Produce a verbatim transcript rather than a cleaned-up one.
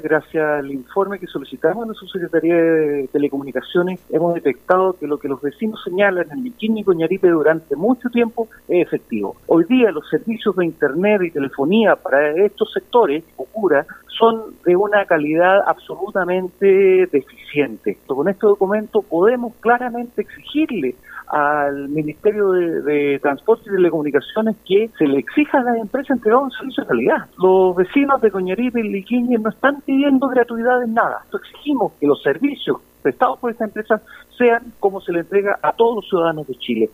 Gracias al informe que solicitamos en la Subsecretaría de Telecomunicaciones, hemos detectado que lo que los vecinos señalan en Liquín y Coñaripe durante mucho tiempo es efectivo. Hoy día los servicios de internet y telefonía para estos sectores, Ocura, son de una calidad absolutamente deficiente. Con este documento podemos claramente exigirle al Ministerio de, de Transporte y Telecomunicaciones que se le exija a las empresas entregar un servicio de calidad. Los vecinos de Coñaripe y Liquín no están pidiendo gratuidad en nada. Exigimos que los servicios prestados por esta empresa sean como se le entrega a todos los ciudadanos de Chile.